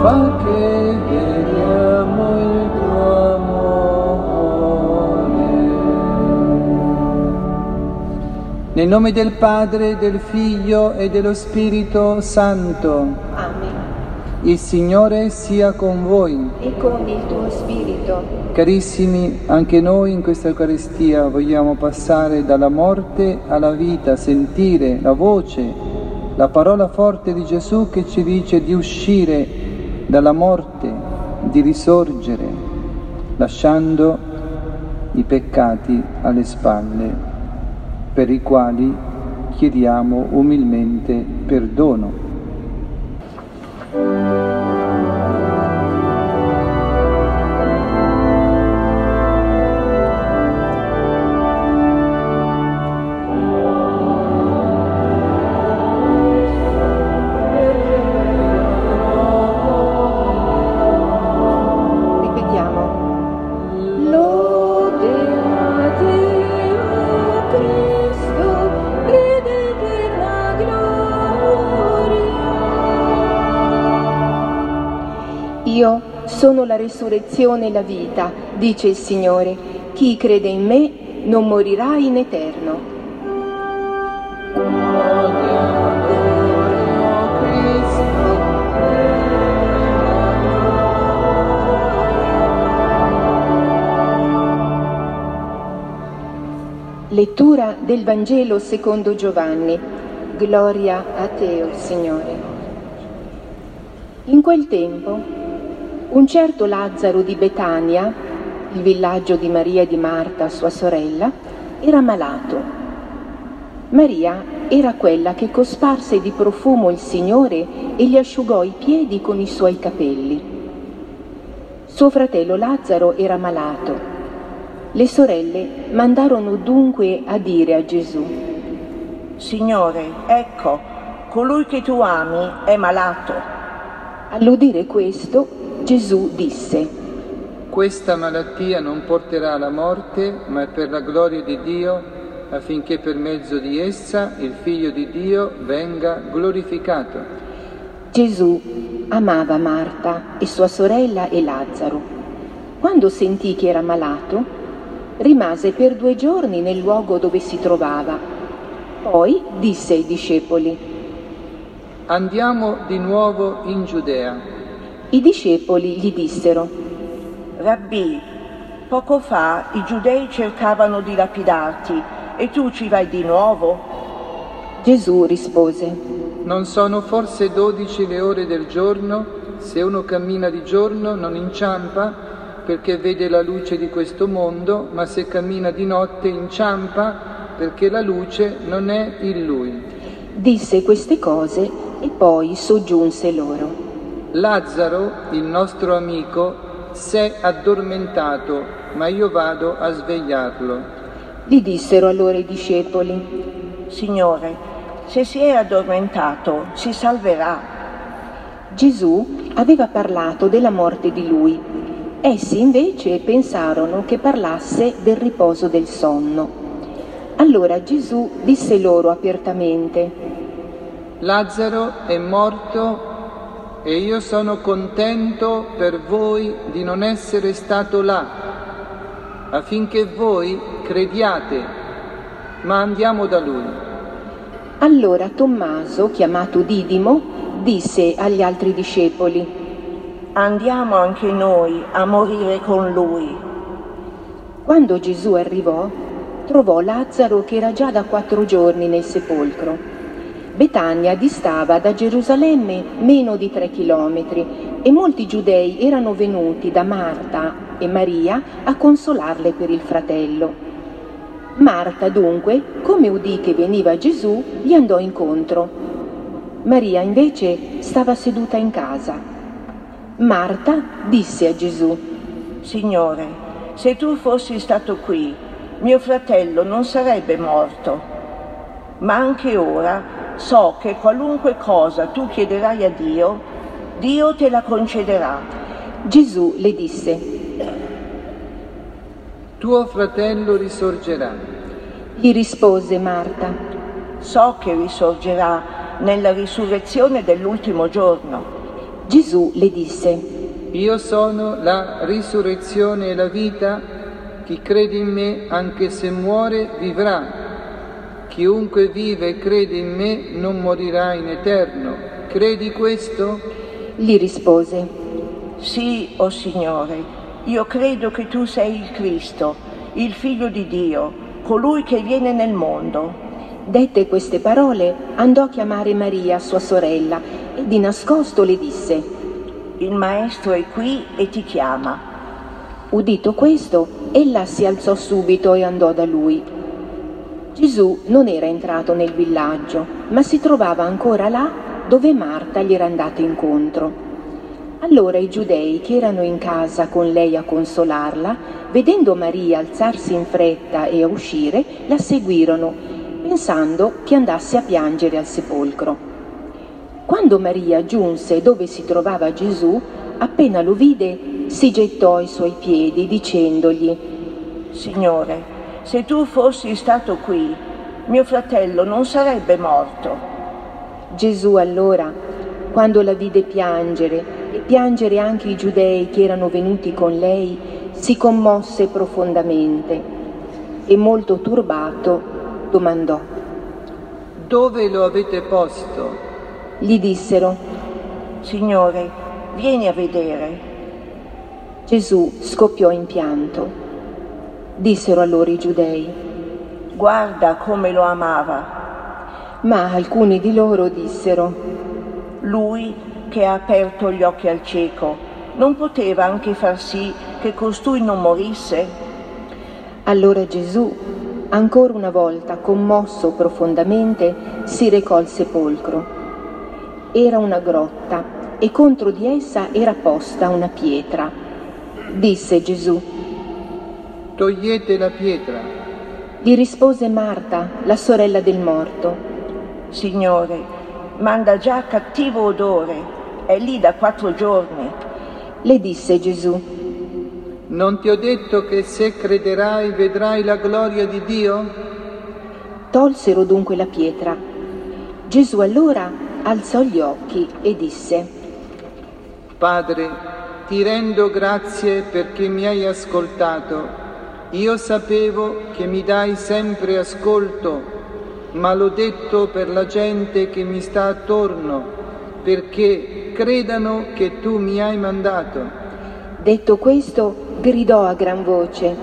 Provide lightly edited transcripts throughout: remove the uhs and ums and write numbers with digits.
fa che vediamo il tuo amore. Nel nome del Padre, del Figlio e dello Spirito Santo. Amen. Il Signore sia con voi. E con il tuo spirito. Carissimi, anche noi in questa Eucaristia vogliamo passare dalla morte alla vita, sentire la voce, la parola forte di Gesù che ci dice di uscire dalla morte, di risorgere, lasciando i peccati alle spalle, per i quali chiediamo umilmente perdono. Io sono la risurrezione e la vita, dice il Signore. Chi crede in me non morirà in eterno. Lettura del Vangelo secondo Giovanni. Gloria a te, o Signore. In quel tempo un certo Lazzaro di Betania, il villaggio di Maria e di Marta, sua sorella, era malato. Maria era quella che cosparse di profumo il Signore e gli asciugò i piedi con i suoi capelli. Suo fratello Lazzaro era malato. Le sorelle mandarono dunque a dire a Gesù: Signore, ecco, colui che tu ami è malato. All'udire questo, Gesù disse: Questa malattia non porterà alla morte, ma è per la gloria di Dio, affinché per mezzo di essa il Figlio di Dio venga glorificato. Gesù amava Marta e sua sorella e Lazzaro. Quando sentì che era malato, rimase per 2 giorni nel luogo dove si trovava. Poi disse ai discepoli: Andiamo di nuovo in Giudea. I discepoli gli dissero: Rabbì, poco fa i giudei cercavano di lapidarti e tu ci vai di nuovo? Gesù rispose: Non sono forse 12 le ore del giorno? Se uno cammina di giorno non inciampa, perché vede la luce di questo mondo, ma se cammina di notte inciampa, perché la luce non è in lui. Disse queste cose e poi soggiunse loro: Lazzaro, il nostro amico, s'è addormentato, ma io vado a svegliarlo. Gli dissero allora i discepoli: Signore, se si è addormentato, si salverà. Gesù aveva parlato della morte di lui. Essi invece pensarono che parlasse del riposo del sonno. Allora Gesù disse loro apertamente: Lazzaro è morto e io sono contento per voi di non essere stato là, affinché voi crediate, ma andiamo da lui. Allora Tommaso, chiamato Didimo, disse agli altri discepoli: Andiamo anche noi a morire con lui. Quando Gesù arrivò, trovò Lazzaro che era già da 4 giorni nel sepolcro. Betania distava da Gerusalemme meno di 3 chilometri e molti giudei erano venuti da Marta e Maria a consolarle per il fratello. Marta dunque, come udì che veniva Gesù, gli andò incontro. Maria invece stava seduta in casa. Marta disse a Gesù: Signore, se tu fossi stato qui, mio fratello non sarebbe morto. Ma anche ora so che qualunque cosa tu chiederai a Dio, Dio te la concederà. Gesù le disse: Tuo fratello risorgerà. Gli rispose Marta: So che risorgerà nella risurrezione dell'ultimo giorno. Gesù le disse: Io sono la risurrezione e la vita, chi crede in me, anche se muore, vivrà. Chiunque vive e crede in me non morirà in eterno. Credi questo? Gli rispose: Sì, o Signore, io credo che tu sei il Cristo, il Figlio di Dio, colui che viene nel mondo. Dette queste parole, andò a chiamare Maria, sua sorella, e di nascosto le disse: Il Maestro è qui e ti chiama. Udito questo, ella si alzò subito e andò da lui. Gesù non era entrato nel villaggio, ma si trovava ancora là dove Marta gli era andata incontro. Allora i giudei che erano in casa con lei a consolarla, vedendo Maria alzarsi in fretta e a uscire, la seguirono, pensando che andasse a piangere al sepolcro. Quando Maria giunse dove si trovava Gesù, appena lo vide, si gettò ai suoi piedi, dicendogli: Signore, se tu fossi stato qui, mio fratello non sarebbe morto. Gesù allora, quando la vide piangere, e piangere anche i giudei che erano venuti con lei, si commosse profondamente e molto turbato domandò: Dove lo avete posto? Gli dissero: Signore, vieni a vedere. Gesù scoppiò in pianto. Dissero allora i giudei: Guarda come lo amava. Ma alcuni di loro dissero: Lui che ha aperto gli occhi al cieco, non poteva anche far sì che costui non morisse? Allora Gesù, ancora una volta commosso profondamente, si recò al sepolcro. Era una grotta e contro di essa era posta una pietra. Disse Gesù: Togliete la pietra. Gli rispose Marta, la sorella del morto: Signore, manda già cattivo odore, è lì da 4 giorni. Le disse Gesù: Non ti ho detto che se crederai vedrai la gloria di Dio? Tolsero dunque la pietra. Gesù allora alzò gli occhi e disse: Padre, ti rendo grazie perché mi hai ascoltato. Io sapevo che mi dai sempre ascolto, ma l'ho detto per la gente che mi sta attorno, perché credano che tu mi hai mandato. Detto questo, gridò a gran voce: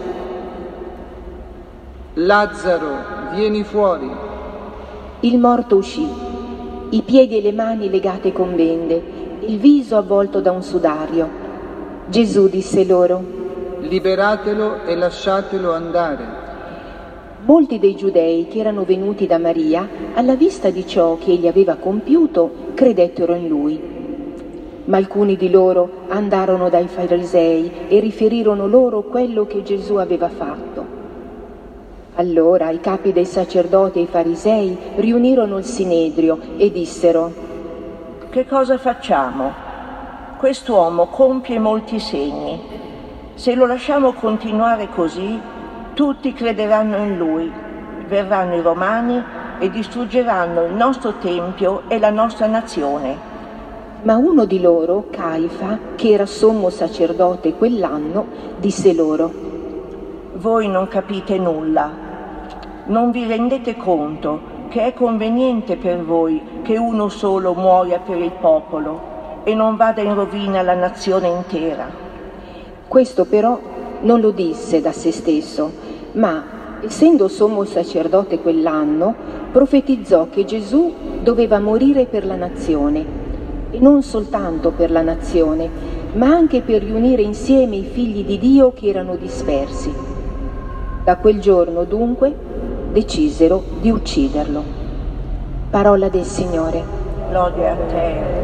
Lazzaro, vieni fuori. Il morto uscì, i piedi e le mani legate con bende, il viso avvolto da un sudario. Gesù disse loro: Liberatelo e lasciatelo andare. Molti dei giudei che erano venuti da Maria, alla vista di ciò che egli aveva compiuto, credettero in lui. Ma alcuni di loro andarono dai farisei e riferirono loro quello che Gesù aveva fatto. Allora i capi dei sacerdoti e i farisei riunirono il sinedrio e dissero: Che cosa facciamo? Quest'uomo compie molti segni. Se lo lasciamo continuare così, tutti crederanno in lui. Verranno i Romani e distruggeranno il nostro Tempio e la nostra nazione. Ma uno di loro, Caifa, che era sommo sacerdote quell'anno, disse loro: Voi non capite nulla. Non vi rendete conto che è conveniente per voi che uno solo muoia per il popolo e non vada in rovina la nazione intera. Questo però non lo disse da se stesso, ma, essendo sommo sacerdote quell'anno, profetizzò che Gesù doveva morire per la nazione, e non soltanto per la nazione, ma anche per riunire insieme i figli di Dio che erano dispersi. Da quel giorno, dunque, decisero di ucciderlo. Parola del Signore. Lode a te.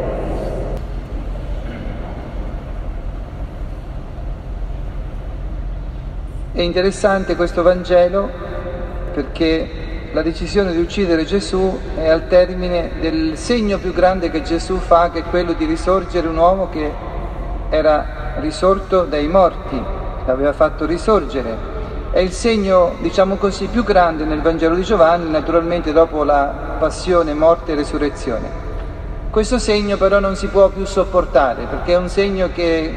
È interessante questo Vangelo perché la decisione di uccidere Gesù è al termine del segno più grande che Gesù fa, che è quello di risorgere un uomo che era risorto dai morti, l'aveva fatto risorgere. È il segno, diciamo così, più grande nel Vangelo di Giovanni, naturalmente dopo la passione, morte e resurrezione. Questo segno però non si può più sopportare, perché è un segno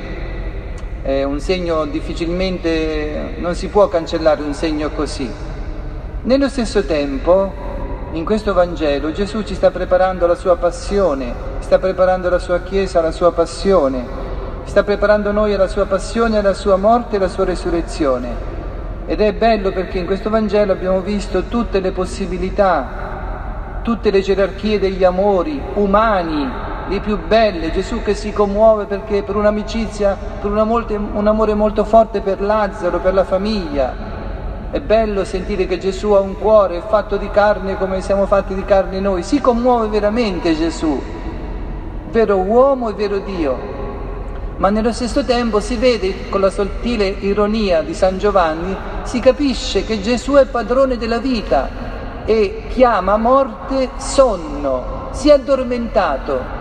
difficilmente, non si può cancellare un segno così. Nello stesso tempo, in questo Vangelo, Gesù ci sta preparando la sua passione, sta preparando la sua Chiesa alla sua passione, sta preparando noi alla sua passione, alla sua morte e alla sua resurrezione. Ed è bello perché in questo Vangelo abbiamo visto tutte le possibilità, tutte le gerarchie degli amori umani, le più belle. Gesù che si commuove perché per un'amicizia, per un amore molto forte per Lazzaro, per la famiglia. È bello sentire che Gesù ha un cuore, è fatto di carne come siamo fatti di carne noi. Si commuove veramente Gesù, vero uomo e vero Dio. Ma nello stesso tempo si vede, con la sottile ironia di San Giovanni, si capisce che Gesù è padrone della vita e chiama morte sonno, si è addormentato.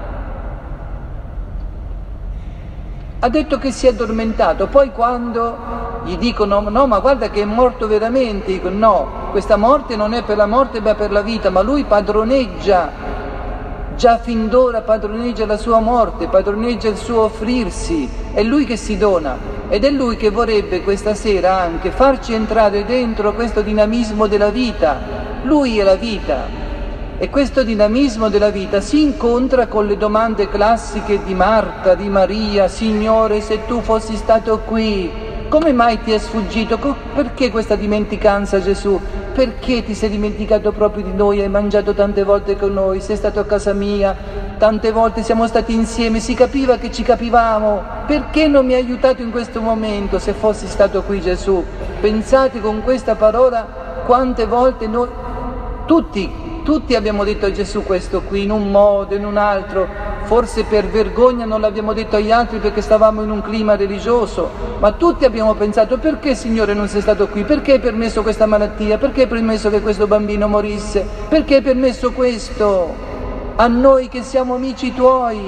Ha detto che si è addormentato, poi quando gli dicono no, ma guarda che è morto veramente, dicono no, questa morte non è per la morte ma per la vita, ma lui padroneggia, già fin d'ora padroneggia la sua morte, padroneggia il suo offrirsi, è lui che si dona ed è lui che vorrebbe questa sera anche farci entrare dentro questo dinamismo della vita. Lui è la vita. E questo dinamismo della vita si incontra con le domande classiche di Marta, di Maria: Signore, se tu fossi stato qui, come mai ti è sfuggito? Perché questa dimenticanza, Gesù? Perché ti sei dimenticato proprio di noi? Hai mangiato tante volte con noi, sei stato a casa mia, tante volte siamo stati insieme, si capiva che ci capivamo. Perché non mi hai aiutato in questo momento se fossi stato qui, Gesù? Pensate con questa parola quante volte noi, tutti abbiamo detto a Gesù questo qui, in un modo, in un altro, forse per vergogna non l'abbiamo detto agli altri perché stavamo in un clima religioso, ma tutti abbiamo pensato: perché Signore non sei stato qui? Perché hai permesso questa malattia? Perché hai permesso che questo bambino morisse? Perché hai permesso questo? A noi che siamo amici tuoi,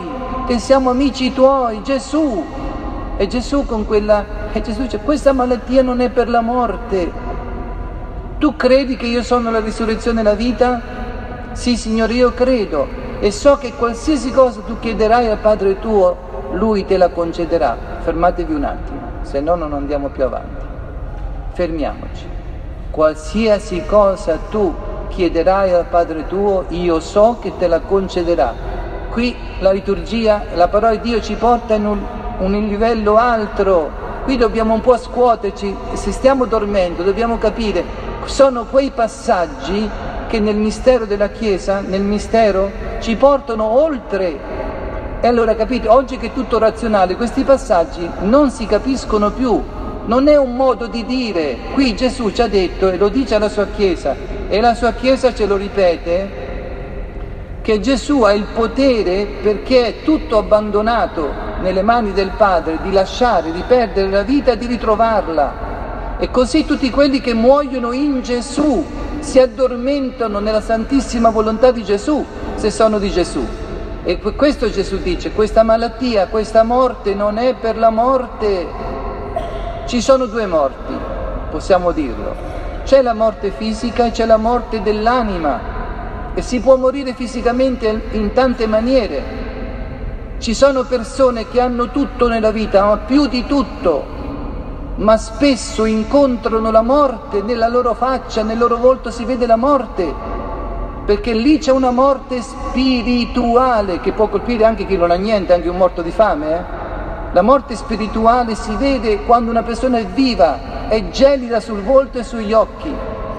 Gesù! E Gesù Gesù dice: questa malattia non è per la morte. Tu credi che io sono la risurrezione e la vita? Sì, Signore, io credo e so che qualsiasi cosa tu chiederai al Padre tuo, Lui te la concederà. Fermatevi un attimo, se no non andiamo più avanti. Fermiamoci. Qualsiasi cosa tu chiederai al Padre tuo, io so che te la concederà. Qui la liturgia, la parola di Dio ci porta in un livello altro. Qui dobbiamo un po' scuoterci, se stiamo dormendo dobbiamo capire, sono quei passaggi che nel mistero della Chiesa, nel mistero, ci portano oltre. E allora capite, oggi che è tutto razionale, questi passaggi non si capiscono più, non è un modo di dire. Qui Gesù ci ha detto, e lo dice alla sua Chiesa, e la sua Chiesa ce lo ripete, che Gesù ha il potere, perché è tutto abbandonato nelle mani del Padre, di lasciare, di perdere la vita e di ritrovarla. E così tutti quelli che muoiono in Gesù si addormentano nella santissima volontà di Gesù, se sono di Gesù. E questo Gesù dice: questa malattia, questa morte non è per la morte. Ci sono due morti, possiamo dirlo. C'è la morte fisica e c'è la morte dell'anima. E si può morire fisicamente in tante maniere. Ci sono persone che hanno tutto nella vita, ma più di tutto, ma spesso incontrano la morte nella loro faccia, nel loro volto si vede la morte, perché lì c'è una morte spirituale che può colpire anche chi non ha niente, anche un morto di fame. La morte spirituale si vede quando una persona è viva, è gelida sul volto e sugli occhi,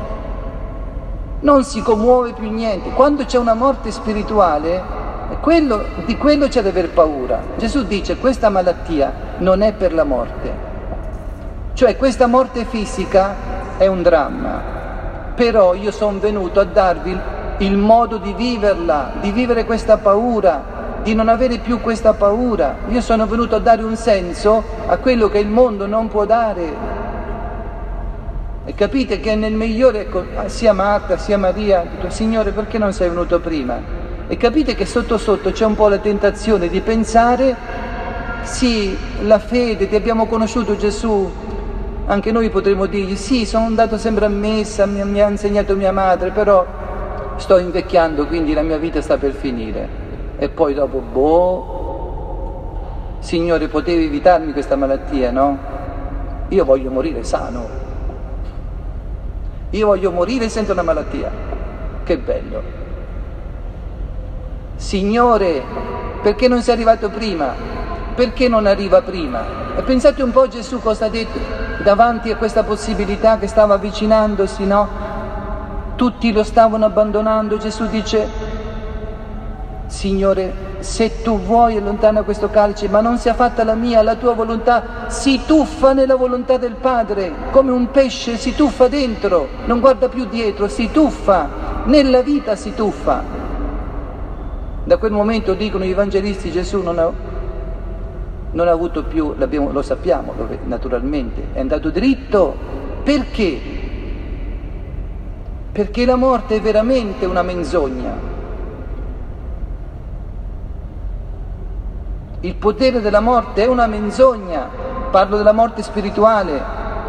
non si commuove più niente. Quando c'è una morte spirituale, di quello c'è da aver paura. Gesù dice: questa malattia non è per la morte. Cioè questa morte fisica è un dramma, però io sono venuto a darvi il modo di viverla, di vivere questa paura, di non avere più questa paura. Io sono venuto a dare un senso a quello che il mondo non può dare. E capite che nel migliore, sia Marta sia Maria, dico: Signore, perché non sei venuto prima? E capite che sotto sotto c'è un po' la tentazione di pensare: sì, la fede, ti abbiamo conosciuto Gesù. Anche noi potremmo dirgli: sì, sono andato sempre a messa, mi ha insegnato mia madre, però sto invecchiando, quindi la mia vita sta per finire. E poi dopo, Signore, potevi evitarmi questa malattia, no? Io voglio morire sano. Io voglio morire senza una malattia. Che bello. Signore, perché non sei arrivato prima? Perché non arriva prima? E pensate un po' Gesù cosa ha detto davanti a questa possibilità che stava avvicinandosi, no? Tutti lo stavano abbandonando. Gesù dice: Signore, se tu vuoi allontana questo calice, ma non sia fatta la mia, la tua volontà. Si tuffa nella volontà del Padre, come un pesce si tuffa dentro, non guarda più dietro, si tuffa, nella vita si tuffa. Da quel momento, dicono gli evangelisti, Gesù non ha avuto più, lo sappiamo naturalmente, è andato dritto. Perché? Perché la morte è veramente una menzogna. Il potere della morte è una menzogna, parlo della morte spirituale,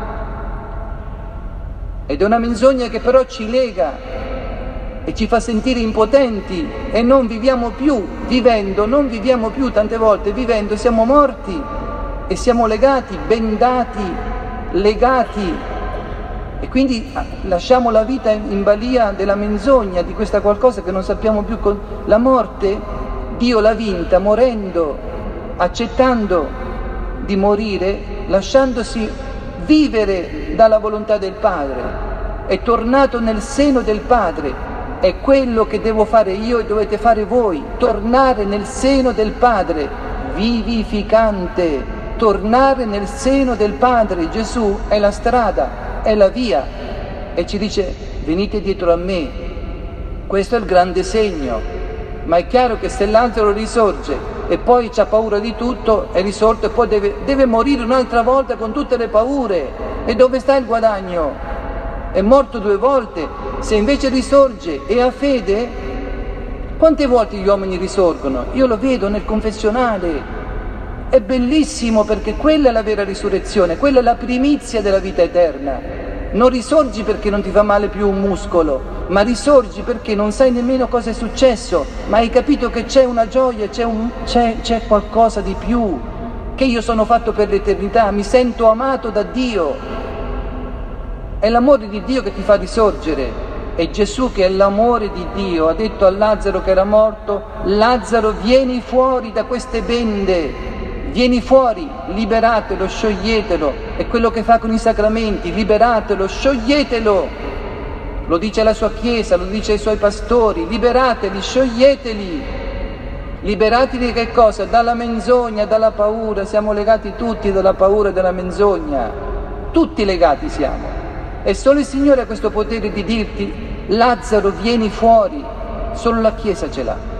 ed è una menzogna che però ci lega e ci fa sentire impotenti e non viviamo più. Vivendo, non viviamo più, tante volte vivendo siamo morti e siamo legati, bendati, legati, e quindi lasciamo la vita in balia della menzogna, di questa qualcosa che non sappiamo più. La morte Dio l'ha vinta morendo, accettando di morire, lasciandosi vivere dalla volontà del Padre, è tornato nel seno del Padre. È quello che devo fare io e dovete fare voi, tornare nel seno del Padre, vivificante, tornare nel seno del Padre. Gesù è la strada, è la via, e ci dice: venite dietro a me. Questo è il grande segno. Ma è chiaro che se Lazzaro risorge e poi c'ha paura di tutto, è risorto e poi deve morire un'altra volta con tutte le paure, e dove sta il guadagno? È morto 2 volte. Se invece risorge e ha fede, quante volte gli uomini risorgono? Io lo vedo nel confessionale, è bellissimo, perché quella è la vera risurrezione, quella è la primizia della vita eterna. Non risorgi perché non ti fa male più un muscolo, ma risorgi perché non sai nemmeno cosa è successo, ma hai capito che c'è una gioia, c'è qualcosa di più, che io sono fatto per l'eternità, mi sento amato da Dio. È l'amore di Dio che ti fa risorgere. E Gesù, che è l'amore di Dio, ha detto a Lazzaro che era morto: Lazzaro, vieni fuori da queste bende. Vieni fuori, liberatelo, scioglietelo. È quello che fa con i sacramenti: liberatelo, scioglietelo. Lo dice alla sua Chiesa, lo dice ai suoi pastori: liberateli, scioglieteli. Liberati di che cosa? Dalla menzogna, dalla paura. Siamo legati tutti dalla paura e dalla menzogna, tutti legati siamo. E solo il Signore ha questo potere di dirti: Lazzaro, vieni fuori. Solo la Chiesa ce l'ha.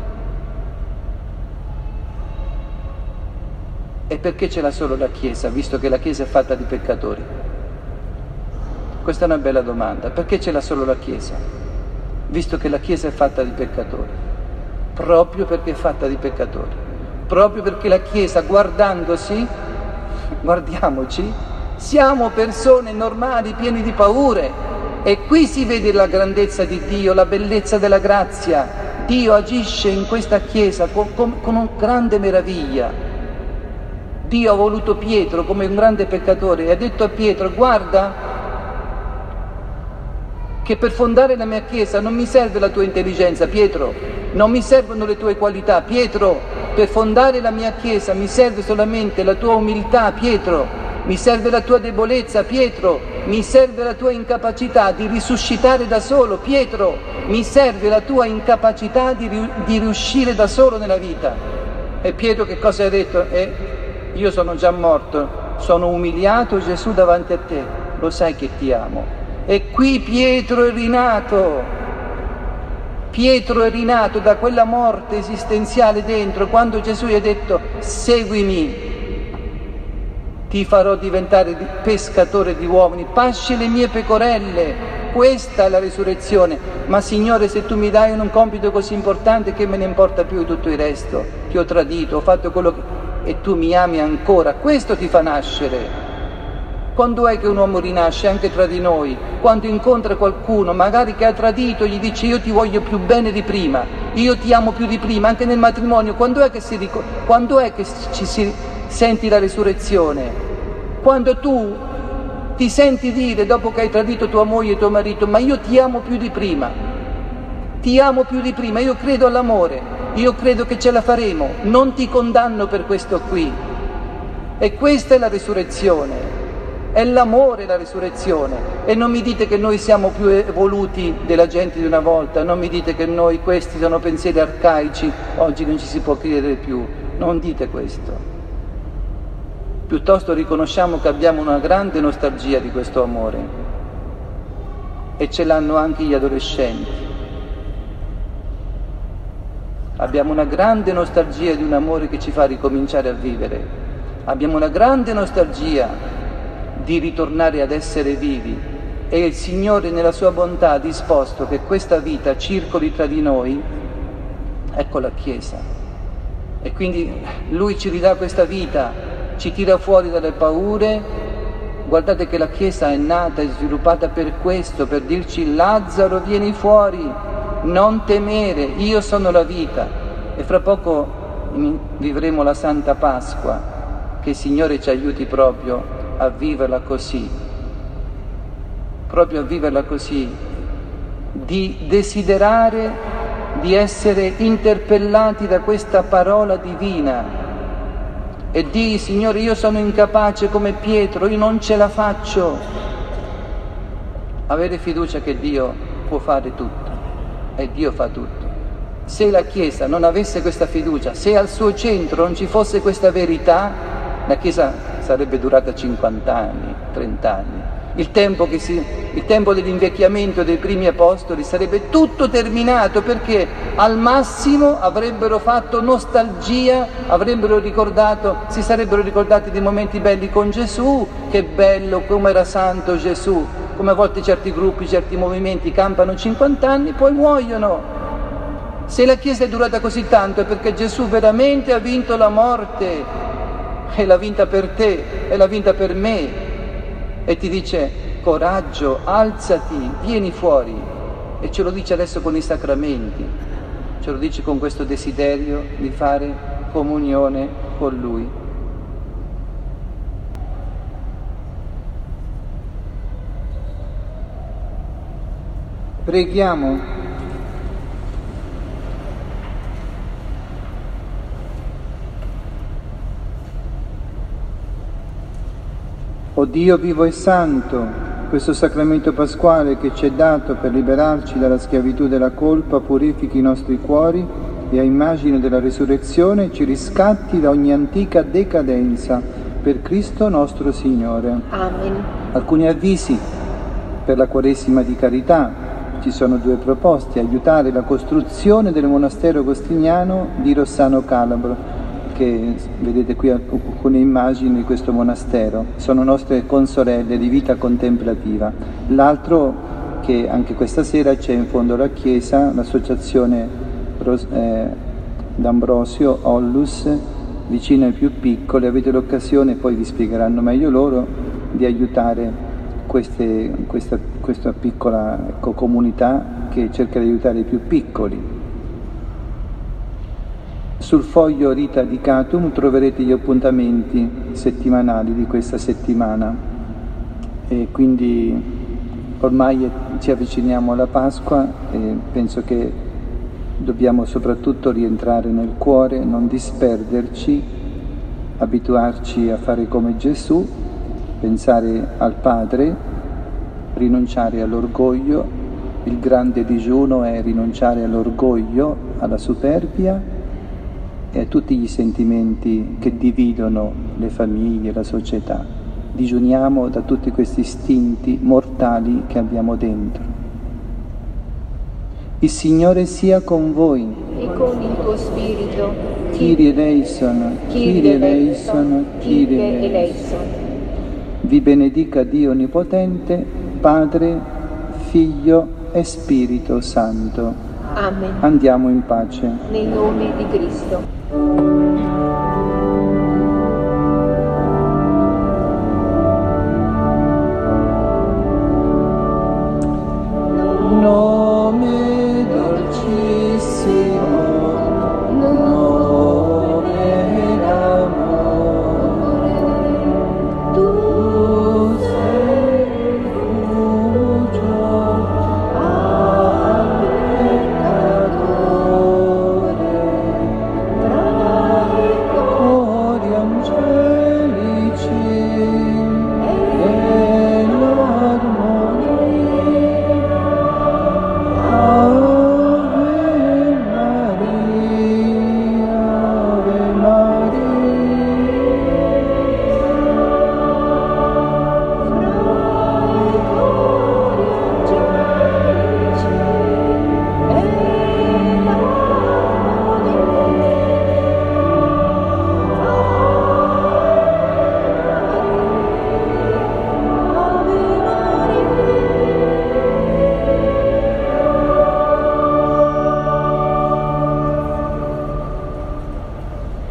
E perché ce l'ha solo la Chiesa, visto che la Chiesa è fatta di peccatori? Questa è una bella domanda. Perché ce l'ha solo la Chiesa, visto che la Chiesa è fatta di peccatori? Proprio perché è fatta di peccatori. Proprio perché la Chiesa, guardiamoci, siamo persone normali, pieni di paure. E qui si vede la grandezza di Dio, la bellezza della grazia. Dio agisce in questa Chiesa con una grande meraviglia. Dio ha voluto Pietro come un grande peccatore e ha detto a Pietro: guarda che per fondare la mia Chiesa non mi serve la tua intelligenza, Pietro, non mi servono le tue qualità, Pietro, per fondare la mia Chiesa mi serve solamente la tua umiltà, Pietro, mi serve la tua debolezza, Pietro, mi serve la tua incapacità di risuscitare da solo, Pietro, mi serve la tua incapacità di riuscire da solo nella vita. E Pietro che cosa ha detto? Io sono già morto, sono umiliato, Gesù, davanti a te, lo sai che ti amo. E qui Pietro è rinato da quella morte esistenziale dentro, quando Gesù gli ha detto: seguimi, ti farò diventare pescatore di uomini, pasci le mie pecorelle. Questa è la risurrezione. Ma Signore, se tu mi dai un compito così importante, che me ne importa più di tutto il resto? Ti ho tradito, ho fatto quello che... e tu mi ami ancora. Questo ti fa nascere. Quando è che un uomo rinasce? Anche tra di noi, quando incontra qualcuno magari che ha tradito, gli dice: io ti voglio più bene di prima, io ti amo più di prima, anche nel matrimonio. Quando è che ci si senti la resurrezione? Quando tu ti senti dire, dopo che hai tradito tua moglie e tuo marito, ma io ti amo più di prima, ti amo più di prima, io credo all'amore, io credo che ce la faremo, non ti condanno per questo qui. E questa è la resurrezione. È l'amore la risurrezione. E non mi dite che noi siamo più evoluti della gente di una volta, non mi dite che noi questi sono pensieri arcaici, oggi non ci si può credere più. Non dite questo. Piuttosto riconosciamo che abbiamo una grande nostalgia di questo amore e ce l'hanno anche gli adolescenti. Abbiamo una grande nostalgia di un amore che ci fa ricominciare a vivere. Abbiamo una grande nostalgia di ritornare ad essere vivi, e il Signore nella sua bontà ha disposto che questa vita circoli tra di noi. Ecco la Chiesa, e quindi Lui ci ridà questa vita, ci tira fuori dalle paure. Guardate che la Chiesa è nata e sviluppata per questo, per dirci: Lazzaro, vieni fuori, non temere, io sono la vita. E fra poco vivremo la Santa Pasqua, che il Signore ci aiuti proprio a viverla così, di desiderare di essere interpellati da questa parola divina e di: Signore, io sono incapace come Pietro, io non ce la faccio. Avere fiducia che Dio può fare tutto, e Dio fa tutto. Se la Chiesa non avesse questa fiducia, se al suo centro non ci fosse questa verità, la Chiesa sarebbe durata 50 anni, 30 anni. Il tempo dell'invecchiamento dei primi apostoli sarebbe tutto terminato, perché al massimo avrebbero fatto nostalgia, si sarebbero ricordati dei momenti belli con Gesù, che bello, come era santo Gesù, come a volte certi gruppi, certi movimenti campano 50 anni, poi muoiono. Se la Chiesa è durata così tanto è perché Gesù veramente ha vinto la morte, e l'ha vinta per te, e l'ha vinta per me, e ti dice: coraggio, alzati, vieni fuori. E ce lo dice adesso con i sacramenti, ce lo dice con questo desiderio di fare comunione con Lui. Preghiamo. O Dio vivo e santo, questo sacramento pasquale che ci è dato per liberarci dalla schiavitù della colpa purifichi i nostri cuori e a immagine della risurrezione ci riscatti da ogni antica decadenza, per Cristo nostro Signore. Amen. Alcuni avvisi per la Quaresima di carità. Ci sono 2 proposte: aiutare la costruzione del monastero agostiniano di Rossano Calabro, che vedete qui alcune immagini di questo monastero, sono nostre consorelle di vita contemplativa. L'altro, che anche questa sera c'è in fondo alla chiesa, l'associazione D'Ambrosio Ollus, vicino ai più piccoli. Avete l'occasione, poi vi spiegheranno meglio loro, di aiutare questa piccola comunità che cerca di aiutare i più piccoli. Sul foglio Rita Dicatum troverete gli appuntamenti settimanali di questa settimana, e quindi ormai ci avviciniamo alla Pasqua e penso che dobbiamo soprattutto rientrare nel cuore, non disperderci, abituarci a fare come Gesù, pensare al Padre, rinunciare all'orgoglio. Il grande digiuno è rinunciare all'orgoglio, alla superbia e a tutti gli sentimenti che dividono le famiglie, la società. Digiuniamo da tutti questi istinti mortali che abbiamo dentro. Il Signore sia con voi. E con il tuo spirito. Kyrie eleison, Kyrie eleison, Kyrie eleison. Vi benedica Dio Onnipotente, Padre, Figlio e Spirito Santo. Amen. Andiamo in pace. Nel nome di Cristo.